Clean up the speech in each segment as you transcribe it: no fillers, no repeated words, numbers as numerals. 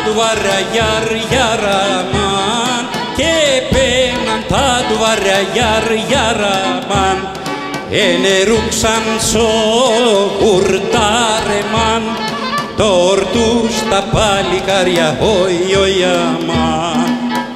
duvarra yar-yaraman, kepenan ta duvarra yar-yaraman, eneruxan so hurtareman, tortus τα παλικάρια oi aman.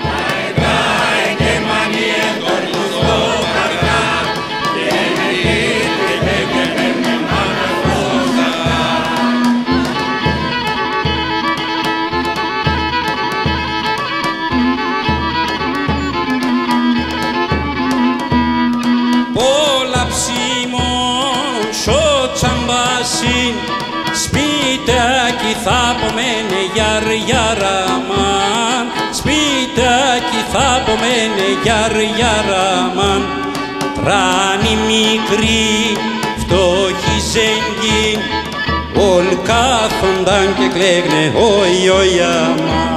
Σπιτάκι θα πομένε γιαρ-γιαραμάν, σπιτάκι θα πομένε γιαρ-γιαραμάν, τράνει μικρή φτώχη ζέγγι, όλοι κάθονταν και κλαίγνε oi αμάν.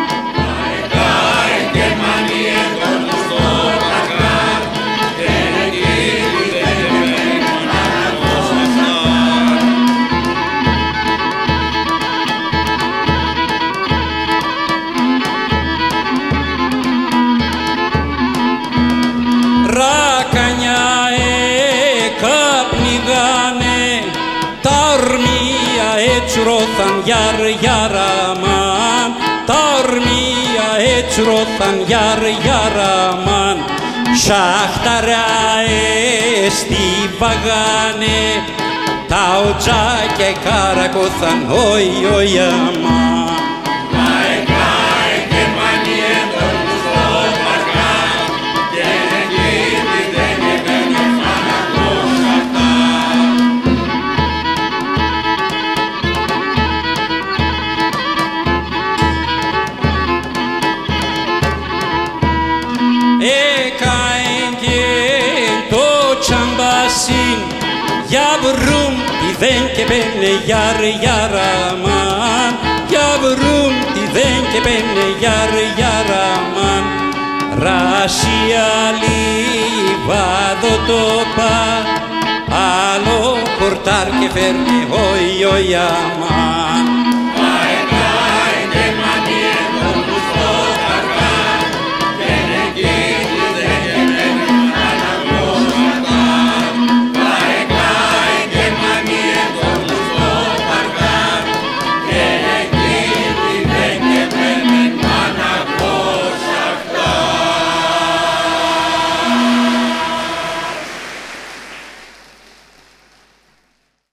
Ρώθαν γιαρ-γιαραμάν, τα ορμία έτσι ρώθαν γιαρ-γιαραμάν, σαχταράε στη βαγάνε, τα οτζάκια καρακώθαν oi αμάν. Για βρουν τι δεν και μπαίνε γιαρ-γιαραμάν, για βρουν τι δεν και μπαίνε γιαρ-γιαραμάν, ρασιαλί βάδο το πα, άλλο χορτάρ και φέρνει oi αμάν.